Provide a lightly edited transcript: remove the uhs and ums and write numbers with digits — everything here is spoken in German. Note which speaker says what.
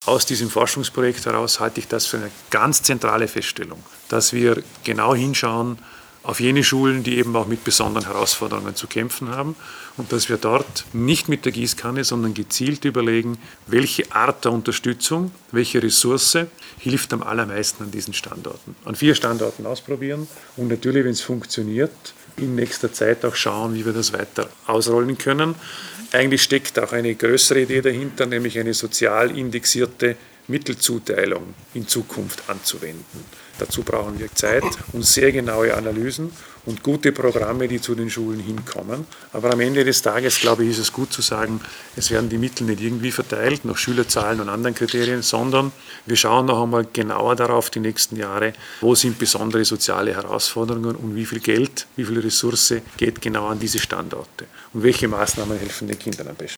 Speaker 1: Aus diesem Forschungsprojekt heraus halte ich das für eine ganz zentrale Feststellung, dass wir genau hinschauen auf jene Schulen, die eben auch mit besonderen Herausforderungen zu kämpfen haben und dass wir dort nicht mit der Gießkanne, sondern gezielt überlegen, welche Art der Unterstützung, welche Ressource hilft am allermeisten an diesen Standorten. An 4 Standorten ausprobieren und natürlich, wenn es funktioniert, in nächster Zeit auch schauen, wie wir das weiter ausrollen können. Eigentlich steckt auch eine größere Idee dahinter, nämlich eine sozial indexierte Mittelzuteilung in Zukunft anzuwenden. Dazu brauchen wir Zeit und sehr genaue Analysen und gute Programme, die zu den Schulen hinkommen. Aber am Ende des Tages, glaube ich, ist es gut zu sagen, es werden die Mittel nicht irgendwie verteilt nach Schülerzahlen und anderen Kriterien, sondern wir schauen noch einmal genauer darauf die nächsten Jahre, wo sind besondere soziale Herausforderungen und wie viel Geld, wie viel Ressource geht genau an diese Standorte und welche Maßnahmen helfen den Kindern am besten.